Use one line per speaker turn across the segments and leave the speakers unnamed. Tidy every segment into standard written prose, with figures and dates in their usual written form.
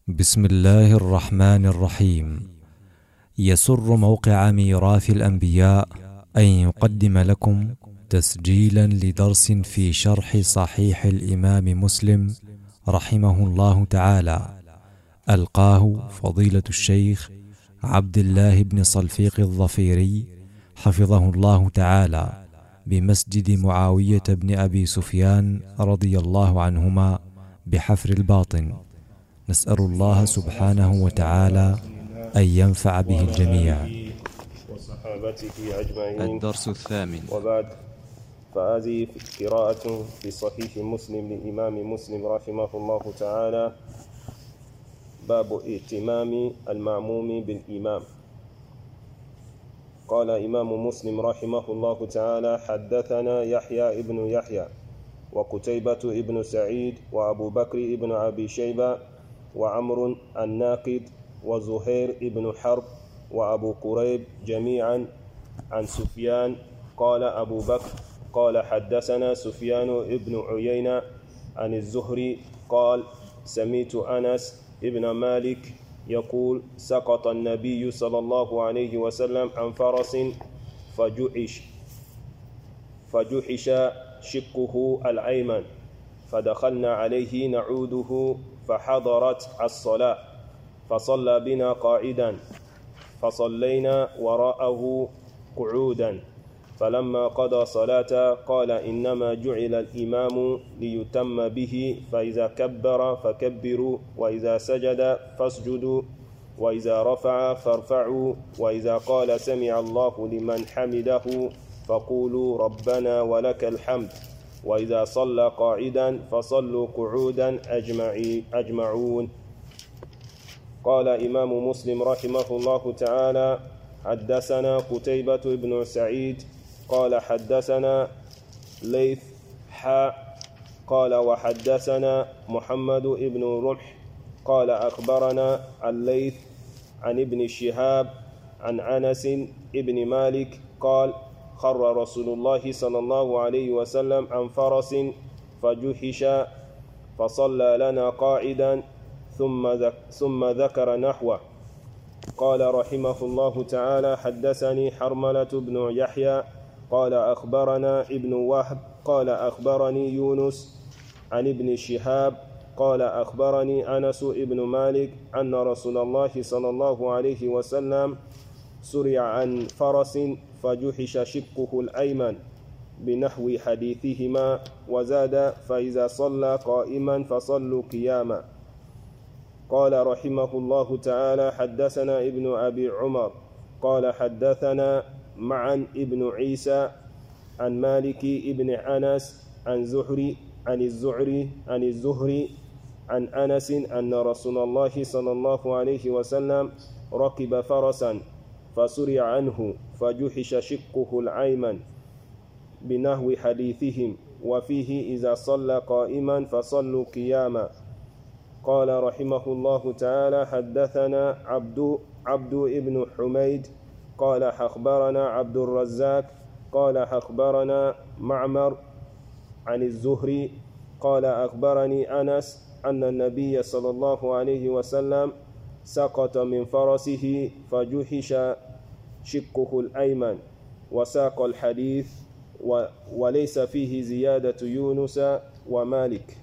بسم الله الرحمن الرحيم. يسر موقع ميراث الأنبياء أن يقدم لكم تسجيلا لدرس في شرح صحيح الإمام مسلم رحمه الله تعالى، ألقاه فضيلة الشيخ عبد الله بن صلفيق الظفيري حفظه الله تعالى بمسجد معاوية بن أبي سفيان رضي الله عنهما بحفر الباطن. نسأل الله سبحانه وتعالى أن ينفع به الجميع.
وصحابته أجمعين.
الدرس الثامن.
وبعد، فهذه قراءة في صحيح مسلم للإمام مسلم رحمه الله تعالى، باب ائتمام المأموم بالإمام. قال إمام مسلم رحمه الله تعالى: حدثنا يحيى ابن يحيى وقتيبة ابن سعيد وأبو بكر ابن أبي شيبة وعمر الناقد وزهير ابن حرب وأبو قريب جميعا عن سفيان. قال أبو بكر قال حدثنا سفيان ابن عيينة عن الزهري قال: سمعت أنس ابن مالك يقول: سقط النبي صلى الله عليه وسلم عن فرس فجحش شقه الأيمن، فدخلنا عليه نعوده فحضرت الصلاة فصلى بنا قاعدا، فصلينا وراءه قعودا، فلما قضى صلاة قال: إنما جعل الإمام ليتم به، فإذا كبر فكبروا، وإذا سجد فاسجدوا، وإذا رفع فارفعوا، وإذا قال سمع الله لمن حمده فقولوا ربنا ولك الحمد، وإذا صلى قاعدا فصلوا قعودا أجمعون. قال إمام مسلم رحمه الله تعالى: حدثنا قتيبة بن سعيد قال حدثنا ليث قال وحدثنا محمد بن رمح قال أخبرنا الليث عن ابن شهاب عن أنس ابن مالك قال: خر رسول الله صلى الله عليه وسلم عن فرس فجحش فصلى لنا قاعدا ثم ذكر نحوه. قال رحمه الله تعالى: حدثني حرملة بن يحيى قال أخبرنا ابن وهب قال أخبرني يونس عن ابن شهاب قال أخبرني أنس ابن مالك أن رسول الله صلى الله عليه وسلم سرع عن فرس فجحش شقه الأيمن بنحو حديثهما، وزاد: فإذا صلى قائما فصلوا قياما. قال رحمه الله تعالى: حدثنا ابن أبي عمر قال حدثنا معا ابن عيسى عن مالك ابن أنس عن الزهري عن أنس أن رسول الله صلى الله عليه وسلم ركب فرسا فسرع عنه فجحش شقه الأيمن بنحو حديثهم، وفيه: إذا صلى قائما فصلوا قياما. قال رحمه الله تعالى: حدثنا عبد ابن حميد قال أخبرنا عبد الرزاق قال أخبرنا معمر عن الزهري قال أخبرني أنس أن النبي صلى الله عليه وسلم سقط من فرسه فجحش شقه الأيمن، وساق الحديث وليس فيه زيادة يونس ومالك.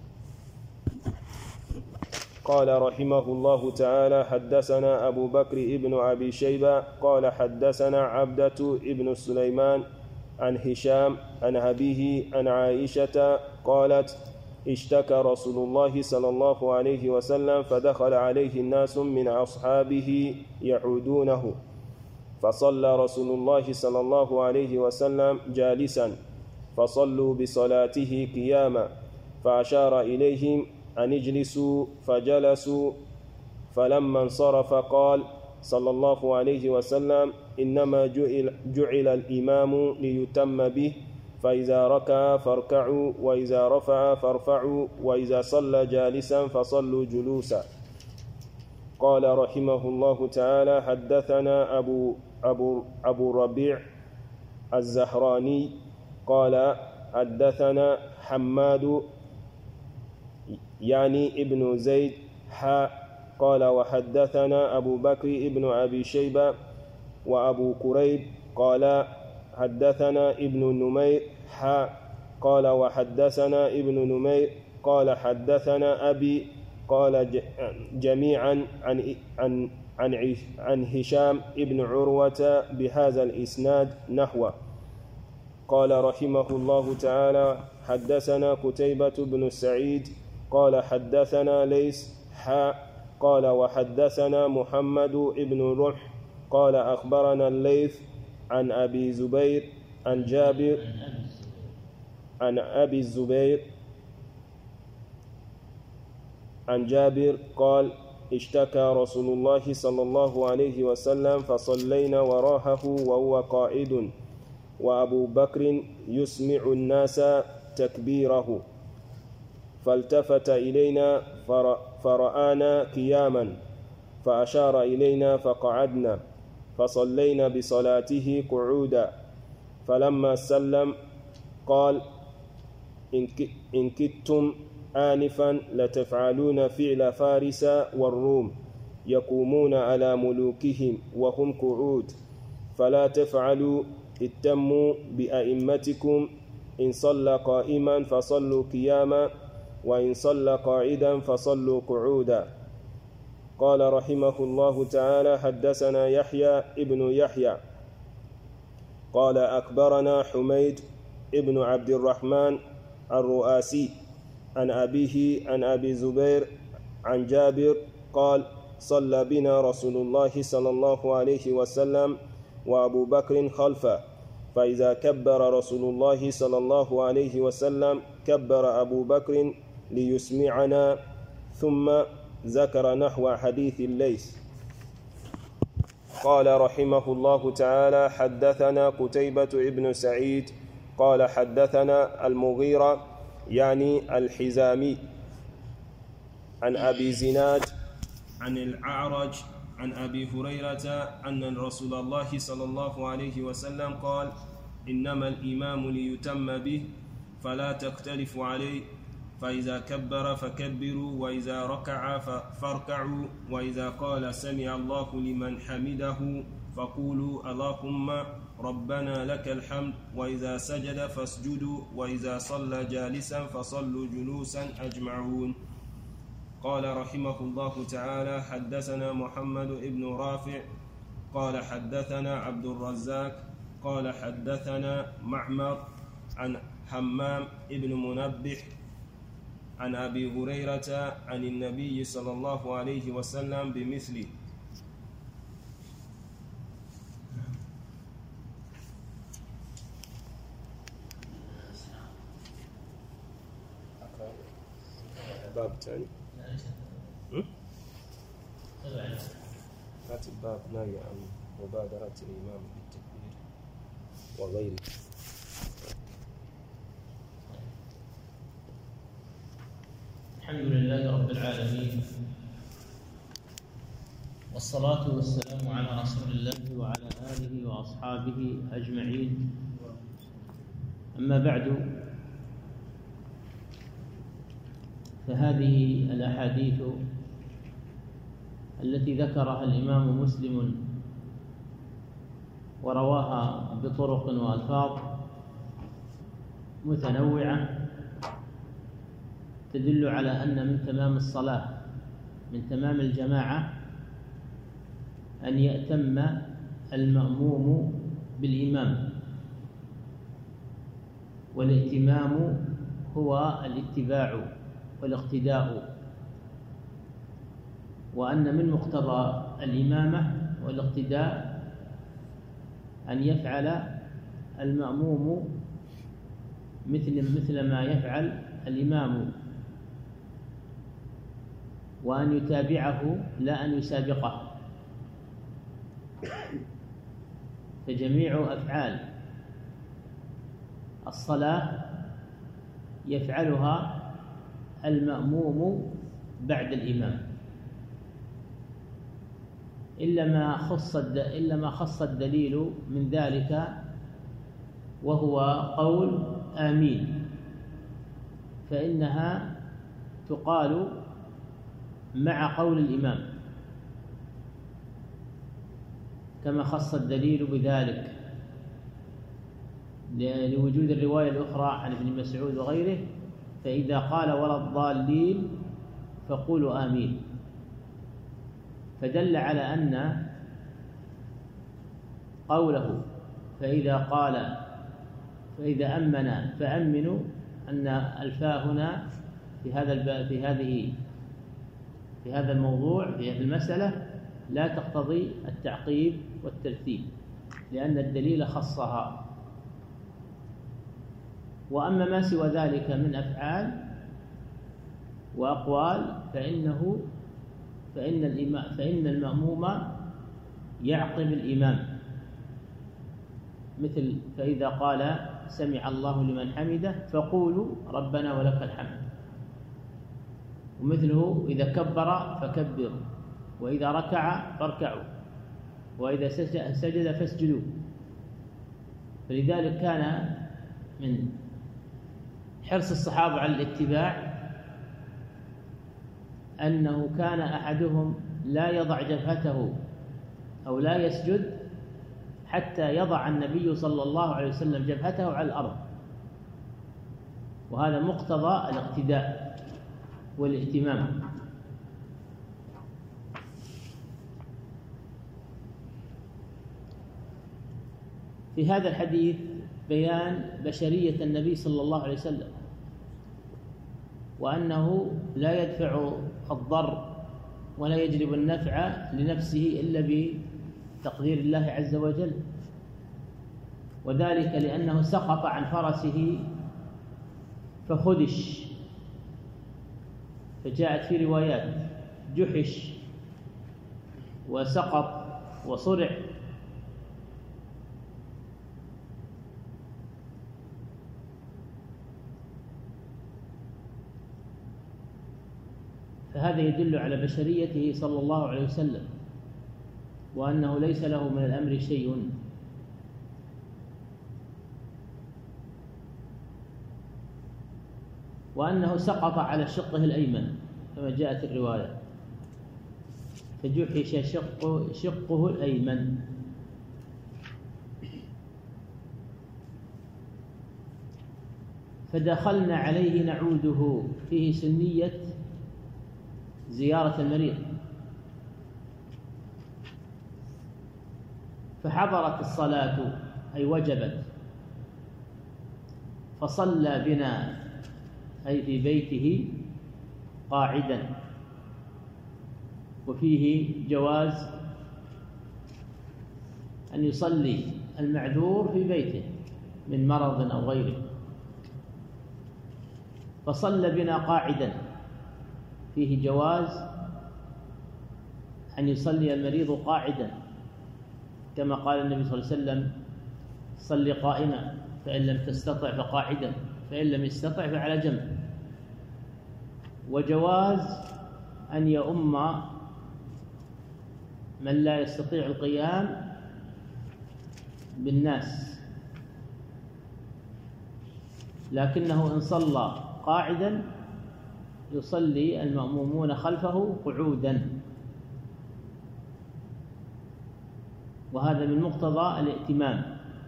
قال رحمه الله تعالى: حدثنا أبو بكر ابن أبي شيبة قال حدثنا عبدة ابن سليمان عن هشام عن أبيه عن عائشة قالت: اشتكى رسول الله صلى الله عليه وسلم فدخل عليه الناس من أصحابه يعودونه، فصلى رسول الله صلى الله عليه وسلم جالسا، فصلوا بصلاته قياما، فأشار إليهم أن اجلسوا فجلسوا، فلما انصرف قال صلى الله عليه وسلم: إنما جعل الإمام ليتم به، فإذا ركع فاركعوا، وإذا رفع فارفعوا، وإذا صلى جالسا فصلوا جلوسا. قال رحمه الله تعالى: حدثنا أبو ربيع الزهراني قال حدثنا حماد يعني ابن زيد قال وحدثنا أبو بكر ابن أبي شيبة وأبو كريب قال حدثنا ابن نمير قال وحدثنا ابن نمير قال حدثنا أبي قال جميعا عن هشام ابن عروة بهذا الإسناد نحوه. قال رحمه الله تعالى حدثنا قتيبة بن سعيد قال حدثنا ليث قال وحدثنا محمد بن رمح قال أخبرنا الليث عن أبي زبير عن جابر عن أبي الزبير عن جابر قال اشتكى رسول الله صلى الله عليه وسلم فصلينا وراءه وهو قائد وأبو بكر يسمع الناس تكبيره فالتفت إلينا فرآنا قياما فأشار إلينا فقعدنا فصلينا بصلاته قعودا فلما سلم قال إن كدتم آنفا لتفعلون فعل فارس والروم يقومون على ملوكهم وهم قعود فلا تفعلوا اتموا بأئمتكم إن صلى قائما فصلوا قياما وإن صلى قاعدا فصلوا قعودا. قال رحمه الله تعالى حدثنا يحيى ابن يحيى قال أخبرنا حميد ابن عبد الرحمن الرؤاسي عن أبيه عن أبي زبير عن جابر قال صلى بنا رسول الله صلى الله عليه وسلم وأبو بكر خلفه فإذا كبر رسول الله صلى الله عليه وسلم كبر أبو بكر ليسمعنا ثم ذكر نحو حديث الليث. قال رحمه الله تعالى حدثنا قتيبة ابن سعيد قال حدثنا المغيرة يعني الحزامي عن أبي زناد عن الأعرج عن أبي هريرة أن رسول الله صلى الله عليه وسلم قال إنما الإمام ليتم به فلا تختلفوا عليه فإذا كبر فكبروا وإذا ركع فاركعوا وإذا قال سمع الله لمن حمده فقولوا اللهم ربنا لك الحمد وإذا سجد فاسجدوا وإذا صلى جالسا فصلوا جلوسا أجمعون. قال رحمه الله تعالى حدثنا محمد بن رافع قال حدثنا عبد الرزاق قال حدثنا معمر عن حمام بن منبه عن أبي هريرة عن النبي صلى الله عليه وسلم بمثله. باب ثاني هات الباب نهي عن مبادرة الإمام بالتكبير وغيره.
الحمد لله رب العالمين والصلاة والسلام على رسول الله وعلى آله وأصحابه أجمعين. أما بعد، فهذه الأحاديث التي ذكرها الإمام مسلم ورواها بطرق وألفاظ متنوعة تدل على أن من تمام الصلاة من تمام الجماعة أن يأتم المأموم بالإمام، والائتمام هو الاتباع والاقتداء، وأن من مقتضى الإمامة والاقتداء أن يفعل المأموم مثل ما يفعل الإمام، وأن يتابعه لا أن يسابقه. فجميع أفعال الصلاة يفعلها المأموم بعد الإمام إلا ما خص الدليل من ذلك، وهو قول آمين، فإنها تقال مع قول الإمام، كما خص الدليل بذلك لوجود الرواية الأخرى عن ابن مسعود وغيره: فإذا قال ولا الضالين فقولوا آمين. فدل على أن قوله فإذا أمن فأمنوا أن الفاء هنا في هذا الموضوع، في هذه المسألة، لا تقتضي التعقيب والترتيب، لأن الدليل خصها. وأما ما سوى ذلك من أفعال وأقوال فإن المأموم يعقب الإمام، مثل فإذا قال سمع الله لمن حمده فقولوا ربنا ولك الحمد، ومثله إذا كبر فكبروا، وإذا ركع فاركعوا، وإذا سجد فاسجدوا. فلذلك كان من حرص الصحابة على الاتباع أنه كان أحدهم لا يضع جبهته أو لا يسجد حتى يضع النبي صلى الله عليه وسلم جبهته على الأرض، وهذا مقتضى الاقتداء والائتمام. في هذا الحديث بيان بشرية النبي صلى الله عليه وسلم، وأنه لا يدفع الضر ولا يجلب النفع لنفسه إلا بتقدير الله عز وجل، وذلك لأنه سقط عن فرسه فخدش، فجاءت في روايات جحش وسقط وصرع. فهذا يدل على بشريته صلى الله عليه وسلم، وأنه ليس له من الأمر شيء. وأنه سقط على شقه الأيمن كما جاءت الرواية، فجحش شقه الأيمن. فدخلنا عليه نعوده، فيه سنية زيارة المريض، فحضرت الصلاة أي وجبت، فصلى بنا أي في بيته قاعدا، وفيه جواز أن يصلي المعذور في بيته من مرض أو غيره، فصلى بنا قاعدا، فيه جواز أن يصلي المريض قاعدا، كما قال النبي صلى الله عليه وسلم: صل قائما فإن لم تستطع فقاعدا فإن لم يستطع فعلى جنب. وجواز أن يؤم من لا يستطيع القيام بالناس، لكنه إن صلى قاعدا يصلي المأمومون خلفه قعودا، وهذا من مقتضى الائتمام،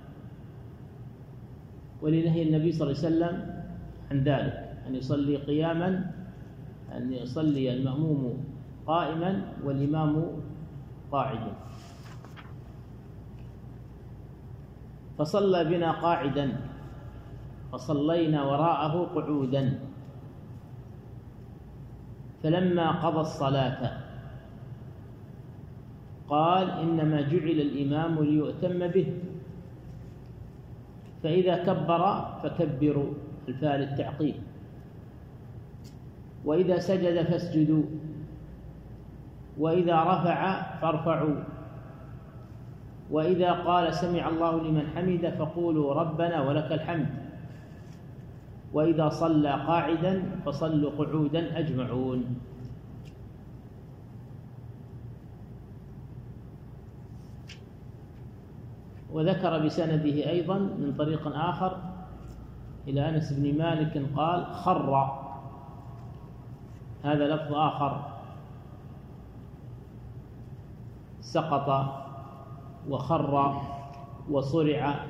ولنهي النبي صلى الله عليه وسلم عن ذلك، أن يصلي قياما، أن يصلي المأموم قائما والإمام قاعدا. فصلى بنا قاعدا فصلينا وراءه قعودا. فلما قضى الصلاة قال: إنما جعل الإمام ليؤتم به، فإذا كبر فكبروا، الفاء للتعقيب، وإذا سجد فاسجدوا، وإذا رفع فارفعوا، وإذا قال سمع الله لمن حمده فقولوا ربنا ولك الحمد، وإذا صلى قاعدا فصلوا قعودا أجمعون. وذكر بسنده أيضا من طريق آخر إلى أنس بن مالك قال: خر، هذا لفظ آخر، سقط وخر وصرع.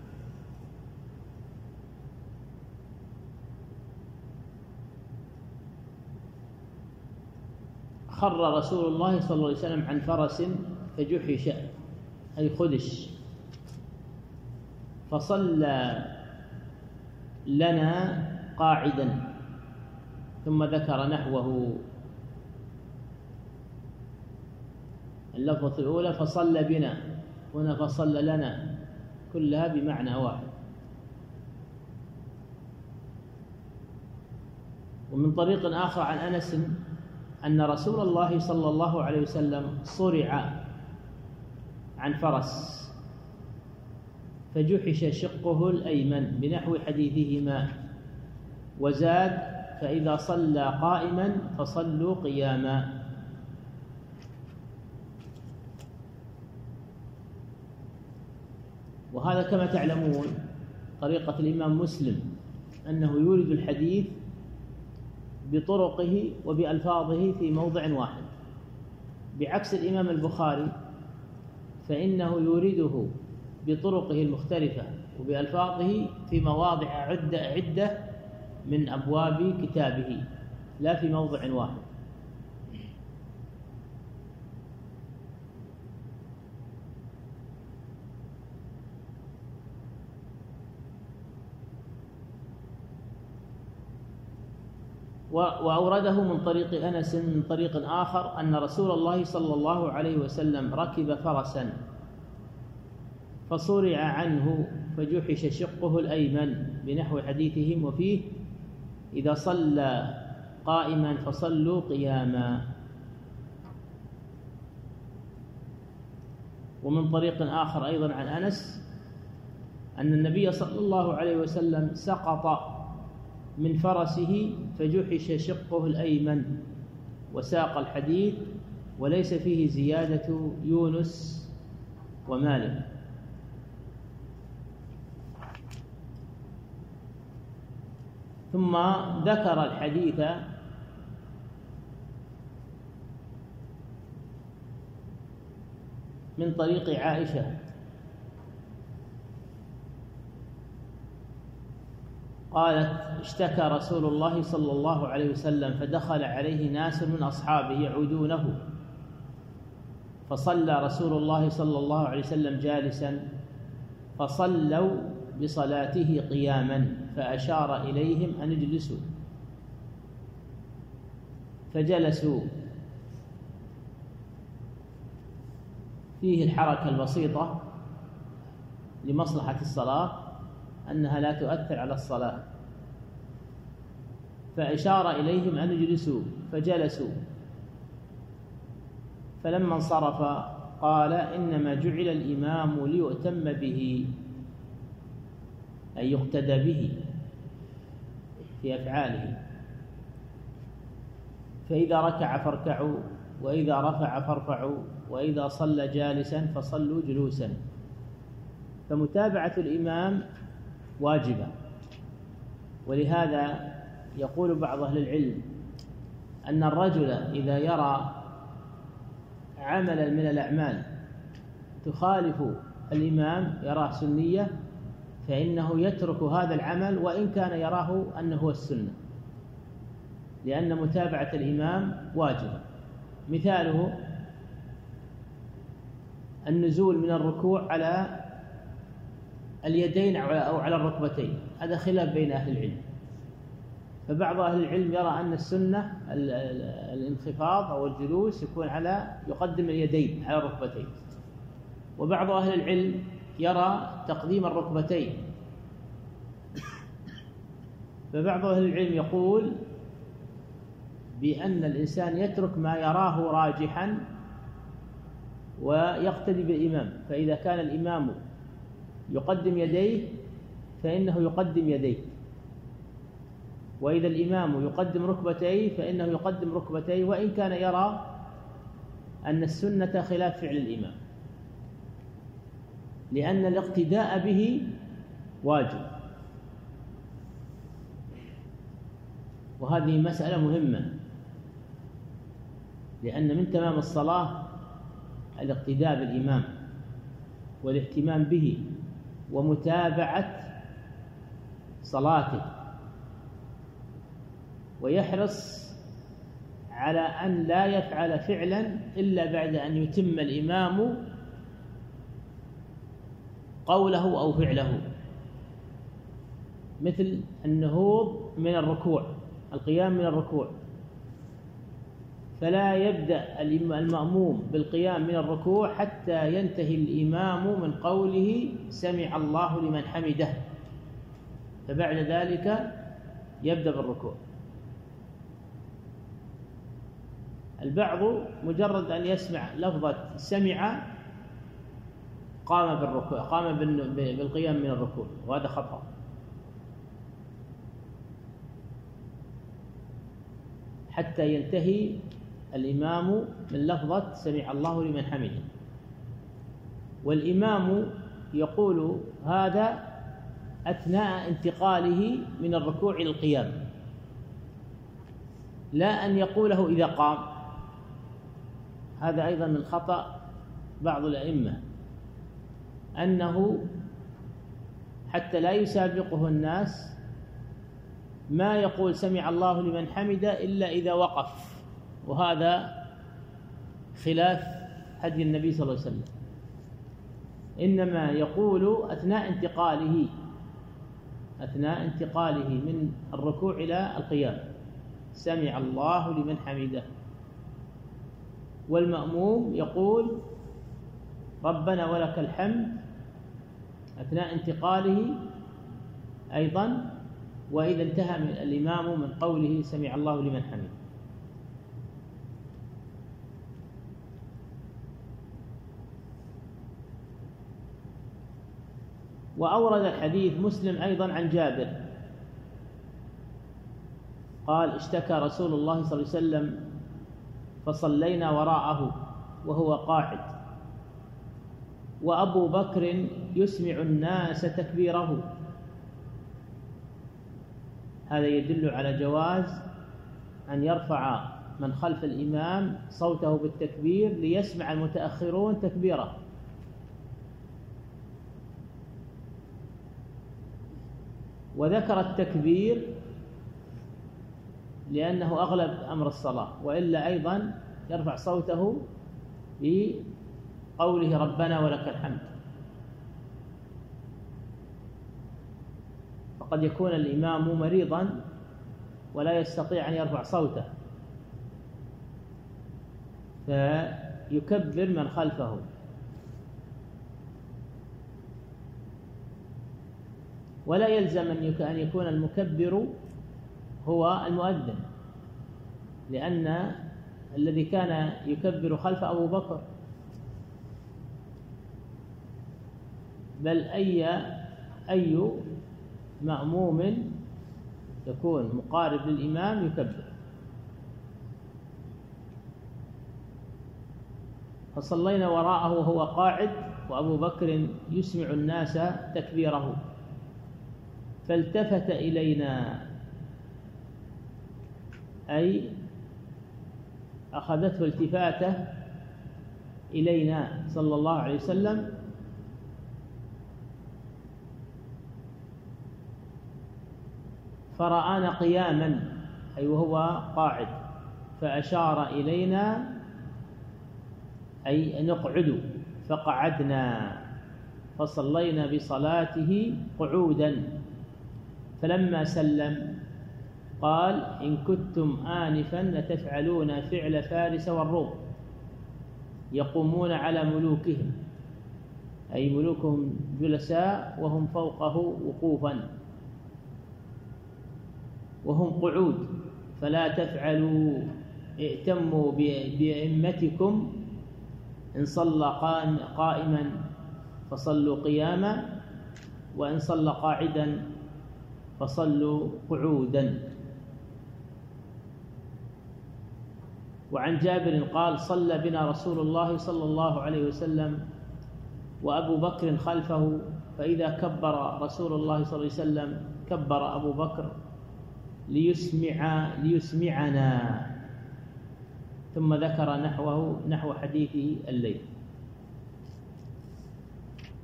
خر رسول الله صلى الله عليه وسلم عن فرس فجحش أي خدش، فصلى لنا قاعدا، ثم ذكر نحوه. اللفظة الأولى فصلى بنا، هنا فصلى لنا، كلها بمعنى واحد. ومن طريق آخر عن أنس أن رسول الله صلى الله عليه وسلم صرع عن فرس فجحش شقه الأيمن بنحو حديثهما، وزاد فإذا صلى قائما فصلوا قياما. وهذا كما تعلمون طريقة الإمام مسلم أنه يورد الحديث بطرقه وبألفاظه في موضع واحد، بعكس الإمام البخاري فإنه يورده بطرقه المختلفة وبألفاظه في مواضع عدة من أبواب كتابه، لا في موضع واحد. وأورده من طريق أنس من طريق آخر أن رسول الله صلى الله عليه وسلم ركب فرسا فصرع عنه فجحش شقه الأيمن بنحو حديثهم، وفيه إذا صلى قائما فصلوا قياما. ومن طريق آخر أيضا عن أنس أن النبي صلى الله عليه وسلم سقط من فرسه فجحش شقه الأيمن، وساق الحديث وليس فيه زيادة يونس ومالك. ثم ذكر الحديث من طريق عائشة قالت اشتكى رسول الله صلى الله عليه وسلم فدخل عليه ناس من أصحابه يعودونه، فصلى رسول الله صلى الله عليه وسلم جالسا فصلوا بصلاته قياما، فأشار إليهم أن اجلسوا فجلسوا. فيه الحركة البسيطة لمصلحة الصلاة أنها لا تؤثر على الصلاة، فأشار إليهم أن يجلسوا فجلسوا، فلما انصرف قال إنما جعل الإمام ليؤتم به، أي يقتدى به في أفعاله، فإذا ركع فاركعوا، وإذا رفع فارفعوا، وإذا صلى جالسا فصلوا جلوسا. فمتابعة الإمام واجبة. ولهذا يقول بعض أهل العلم أن الرجل إذا يرى عملا من الأعمال تخالف الإمام، يراه سنية، فإنه يترك هذا العمل وإن كان يراه أنه هو السنة، لأن متابعة الإمام واجبة. مثاله النزول من الركوع على اليدين أو على الركبتين، هذا خلاف بين أهل العلم. فبعض أهل العلم يرى أن السنة الانخفاض أو الجلوس يكون يقدم اليدين على الركبتين، وبعض أهل العلم يرى تقديم الركبتين. فبعض أهل العلم يقول بأن الإنسان يترك ما يراه راجحا ويقتدي بالإمام، فإذا كان الإمام يقدم يديه فإنه يقدم يديه، وإذا الإمام يقدم ركبتيه فإنه يقدم ركبتيه، وإن كان يرى أن السنة خلاف فعل الإمام، لأن الاقتداء به واجب. وهذه مسألة مهمة، لأن من تمام الصلاة الاقتداء بالإمام، والاهتمام به ومتابعة صلاته، ويحرص على أن لا يفعل فعلا إلا بعد أن يتم الإمام قوله أو فعله، مثل النهوض من الركوع، القيام من الركوع، فلا يبدأ المأموم بالقيام من الركوع حتى ينتهي الإمام من قوله سمع الله لمن حمده، فبعد ذلك يبدأ بالركوع. البعض مجرد أن يسمع لفظة سمع قام بالركوع، قام بالقيام من الركوع، وهذا خطأ. حتى ينتهي الإمام من لفظة سمع الله لمن حمده، والإمام يقول هذا أثناء انتقاله من الركوع إلى القيام، لا أن يقوله إذا قام. هذا أيضا من خطأ بعض الأئمة، أنه حتى لا يسابقه الناس ما يقول سمع الله لمن حمده إلا إذا وقف، وهذا خلاف هدي النبي صلى الله عليه وسلم. إنما يقول أثناء انتقاله من الركوع إلى القيام سمع الله لمن حمده، والمأموم يقول ربنا ولك الحمد أثناء انتقاله أيضا، وإذا انتهى من الإمام من قوله سمع الله لمن حمده. وأورد الحديث مسلم أيضا عن جابر قال اشتكى رسول الله صلى الله عليه وسلم فصلينا وراءه وهو قاعد، وأبو بكر يسمع الناس تكبيره. هذا يدل على جواز أن يرفع من خلف الإمام صوته بالتكبير ليسمع المتأخرون تكبيره. وذكر التكبير لأنه أغلب أمر الصلاة، وإلا أيضا يرفع صوته بقوله ربنا ولك الحمد. فقد يكون الإمام مريضا ولا يستطيع أن يرفع صوته، فيكبر من خلفه. ولا يلزم أن يكون المكبر هو المؤذن، لأن الذي كان يكبر خلف أبو بكر، بل أي مأموم يكون مقارب للإمام يكبر. فصلينا وراءه وهو قاعد وأبو بكر يسمع الناس تكبيره، فالتفت إلينا، أي أخذته التفاته إلينا صلى الله عليه وسلم، فرآنا قياما أي وهو قاعد، فأشار إلينا أي نقعد، فقعدنا فصلينا بصلاته قعودا. فلما سلم قال إن كنتم آنفا لتفعلون فعل فارس والروم يقومون على ملوكهم، أي ملوكهم جلساء وهم فوقه وقوفا وهم قعود، فلا تفعلوا، ائتموا بأئمتكم، إن صلى قائما فصلوا قياما، وإن صلى قاعدا فصلوا قعودا. وعن جابر قال صلى بنا رسول الله صلى الله عليه وسلم وأبو بكر خلفه، فإذا كبر رسول الله صلى الله عليه وسلم كبر أبو بكر ليسمعنا، ثم ذكر نحو حديث الليل.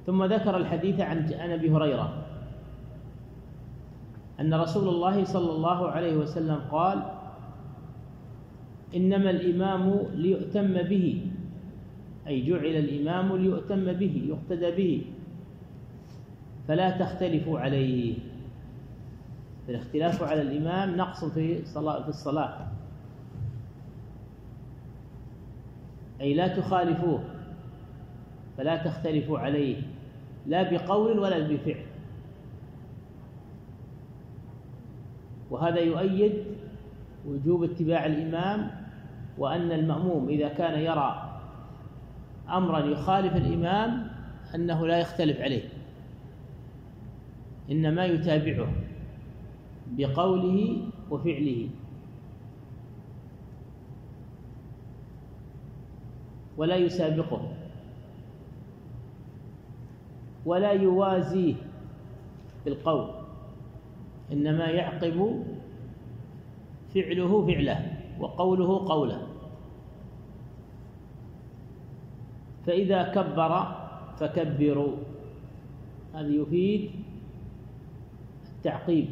ثم ذكر الحديث عن أبي هريرة أن رسول الله صلى الله عليه وسلم قال: إنما الإمام ليؤتم به، أي جعل الإمام ليؤتم به يقتدى به، فلا تختلفوا عليه. الاختلاف على الإمام نقص في الصلاة، أي لا تخالفوه، فلا تختلفوا عليه لا بقول ولا بفعل. وهذا يؤيد وجوب اتباع الإمام، وأن المأموم إذا كان يرى أمرا يخالف الإمام أنه لا يختلف عليه، إنما يتابعه بقوله وفعله، ولا يسابقه ولا يوازيه بالقول، إنما يعقب فعله فعله وقوله قوله. فإذا كبر فكبروا، هذا يفيد التعقيب.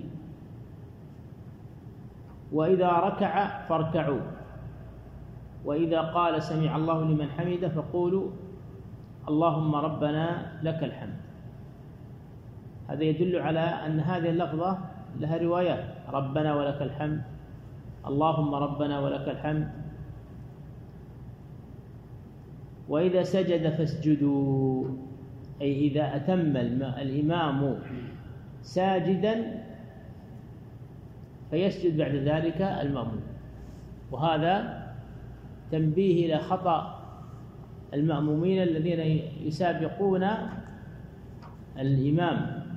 وإذا ركع فاركعوا، وإذا قال سمع الله لمن حمده فقولوا اللهم ربنا لك الحمد. هذا يدل على أن هذه اللفظة لها روايات: ربنا ولك الحمد، اللهم ربنا ولك الحمد. وإذا سجد فاسجدوا، أي إذا أتم الإمام ساجدا فيسجد بعد ذلك المأموم. وهذا تنبيه إلى خطأ المأمومين الذين يسابقون الإمام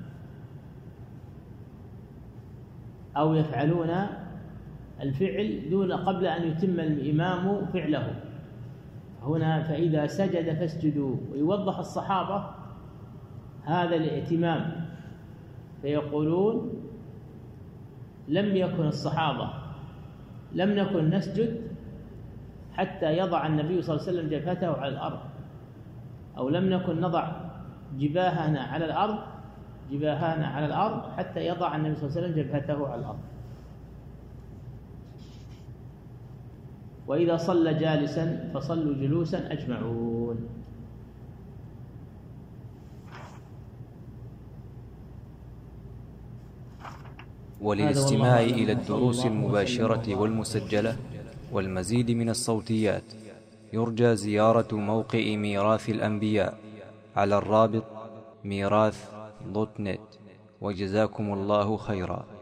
أو يفعلون الفعل قبل أن يتم الإمام فعله. هنا فإذا سجد فاسجدوا، ويوضح الصحابة هذا الائتمام، فيقولون لم يكن الصحابة لم نكن نسجد حتى يضع النبي صلى الله عليه وسلم جبهته على الأرض، أو لم نكن نضع جباهنا على الأرض حتى يضع النبي صلى الله عليه وسلم جبهته على الأرض. وإذا صلى جالسا فصلوا جلوسا أجمعون.
وللاستماع إلى الدروس المباشرة والمسجلة والمزيد من الصوتيات يرجى زيارة موقع ميراث الأنبياء على الرابط ميراث.net. وجزاكم الله خيرا.